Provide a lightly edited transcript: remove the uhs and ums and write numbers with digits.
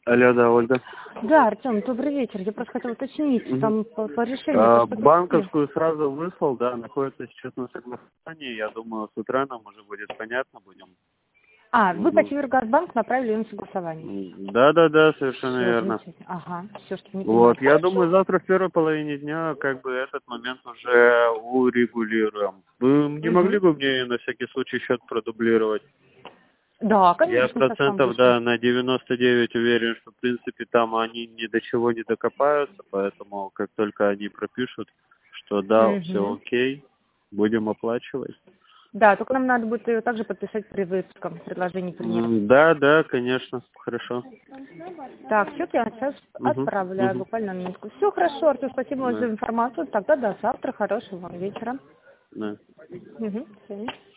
Алло, да, Ольга. Да, Артем, добрый вечер. Я просто хотела уточнить, там по решению... Банковскую сразу выслал, да, находится сейчас на согласовании. Я думаю, с утра нам уже будет понятно, будем. Вы по Севергазбанк направили на согласование? Да, совершенно Все, верно. замечательно. Ага, все, что не понимаю. Вот, я думаю, завтра в первой половине дня как бы этот момент уже урегулируем. Вы не могли бы мне на всякий случай счет продублировать? Да, Я конечно, сейчас вам процентов, вышлю. да, на 99 уверен, что, в принципе, там они ни до чего не докопаются, поэтому как только они пропишут, что да, все окей, будем оплачивать. Да, только нам надо будет ее также подписать при выпуском предложении примеров. Да, конечно, хорошо. Так, счет я сейчас отправляю, буквально на минутку. Все хорошо, Артем, спасибо вам за Да, информацию. Тогда до завтра, хорошего вам вечера. да. До свидания.